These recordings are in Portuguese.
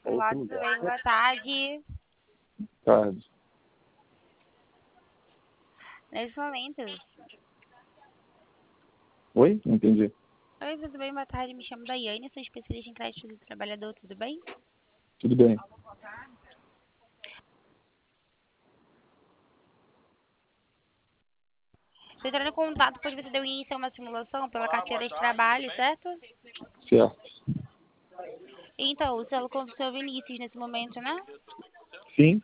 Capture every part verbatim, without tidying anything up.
Olá, outro tudo lugar. bem? Boa tarde. Tarde. Nesse momento. Oi? Não entendi. Oi, tudo bem? Boa tarde. Me chamo Daiane, sou especialista em crédito do trabalhador, tudo bem? Tudo bem. Estou entrando em contato pois você deu início a uma simulação pela carteira de trabalho, certo? Certo. Então, o seu com o seu Vinícius nesse momento, né? Sim.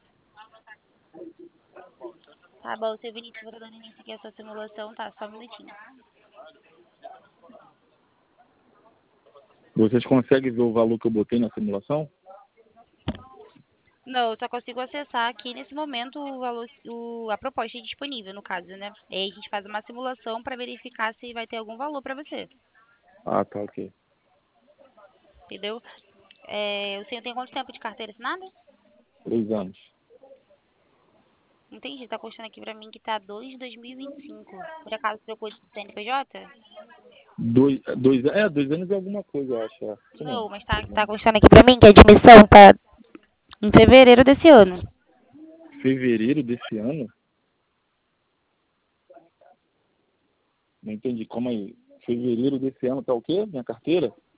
Tá bom, seu Vinícius, vou dando início aqui a sua simulação, tá? Só um minutinho. Vocês conseguem ver o valor que eu botei na simulação? Não, eu só consigo acessar aqui nesse momento o valor, o, a proposta disponível, no caso, né? Aí a gente faz uma simulação para verificar se vai ter algum valor para você, Ah, tá, ok. entendeu? É, o senhor tem quanto tempo de carteira assinada? Três anos. Entendi, tá constando aqui pra mim que tá dois de dois mil e vinte e cinco. Por acaso trocou de C N P J? Dois, dois, é, dois anos é alguma coisa, eu acho. É. Isso Não, mesmo. mas tá, tá constando aqui pra mim que a admissão tá em fevereiro desse ano. Fevereiro desse ano? Não entendi. Como aí? Fevereiro desse ano tá o quê? Minha carteira?